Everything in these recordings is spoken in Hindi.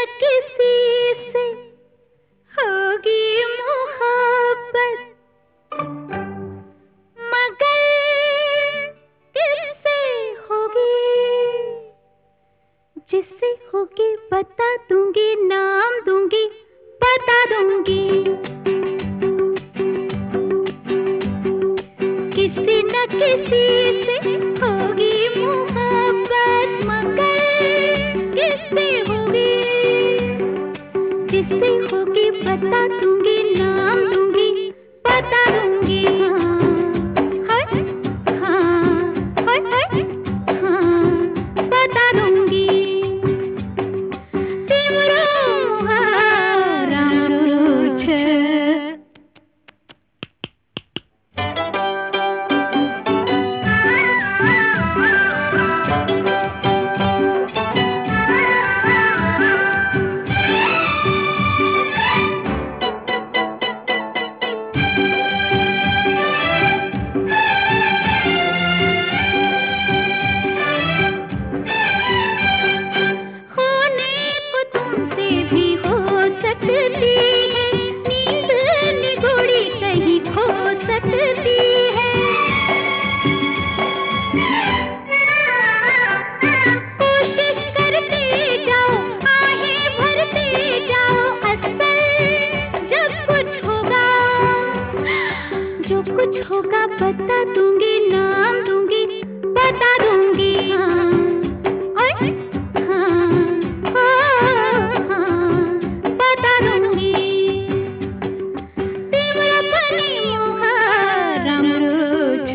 किसी से होगी मोहब्बत, मगर किससे होगी? जिससे होगी बता दूंगी, नाम दूंगी, बता दूंगी। किसी न किसी से होगी मोहब्बत, मगर किससे होगी? जिससे होगी बता दूंगी, नाम दूंगी, बता दूंगी। हाँ, हाँ, हाँ, हाँ, बता दूंगी। कुछ होगा बता दूंगी, नाम दूंगी, बता दूंगी। हाँ, हाँ, हाँ, बता दूंगी। तेरा बनी मोहरम रोज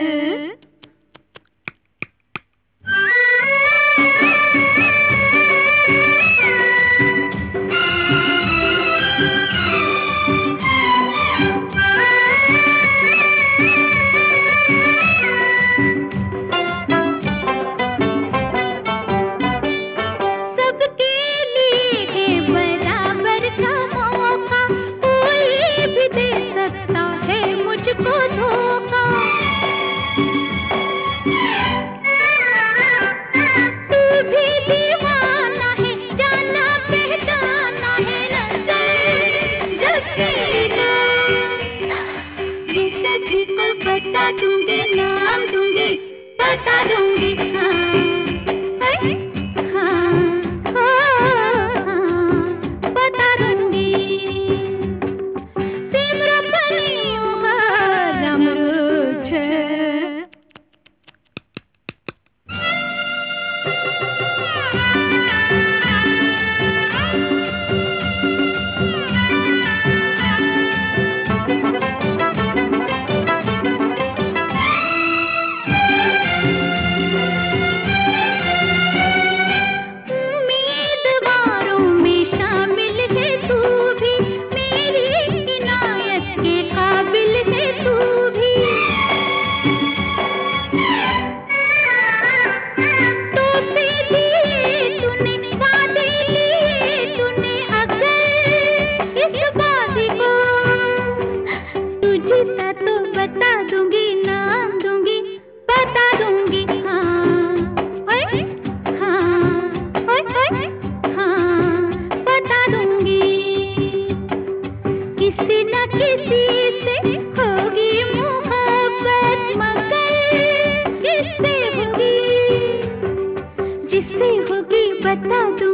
बता दूंगी, नाम दूंगी, बता दूंगी। हाँ, हाँ, बता दूंगी। सिमरा बनी मुहर्रम रोज तो बता दूंगी, नाम दूंगी, बता दूंगी। हाँ, हाँ, हाँ, बता दूंगी। किसी न किसी से होगी मोहब्बत, मगर किससे होगी? जिससे होगी बता दूंगी।